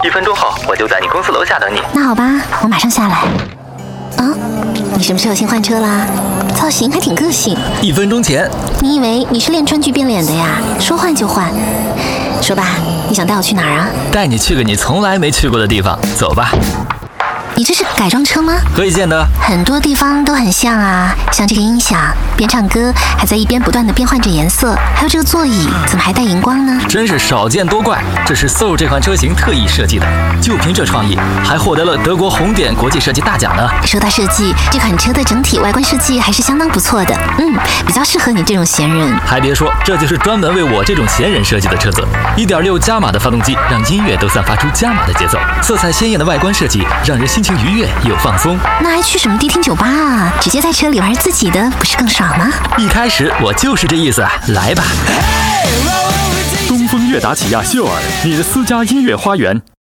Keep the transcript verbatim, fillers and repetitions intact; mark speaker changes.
Speaker 1: 一分钟后我就在你公司楼下等你。
Speaker 2: 那好吧，我马上下来。啊，你什么时候新换车啦？造型还挺个性。
Speaker 1: 一分钟前。
Speaker 2: 你以为你是练川剧变脸的呀？说换就换。说吧，你想带我去哪儿啊？
Speaker 1: 带你去个你从来没去过的地方，走吧。
Speaker 2: 你这是改装车吗？
Speaker 1: 可以见的，
Speaker 2: 很多地方都很像啊，像这个音响，边唱歌还在一边不断的变换着颜色，还有这个座椅，怎么还带荧光呢？
Speaker 1: 真是少见多怪，这是 Soul 这款车型特意设计的，就凭这创意，还获得了德国红点国际设计大奖呢。
Speaker 2: 说到设计，这款车的整体外观设计还是相当不错的，嗯，比较适合你这种闲人。
Speaker 1: 还别说，这就是专门为我这种闲人设计的车子。一点六加码的发动机，让音乐都散发出加码的节奏，色彩鲜艳的外观设计，让人心情愉悦又放松。
Speaker 2: 那还去什么迪厅酒吧啊？直接在车里玩自己的，不是更爽吗？
Speaker 1: 一开始我就是这意思，来吧。
Speaker 3: 东风悦达起亚秀尔，你的私家音乐花园。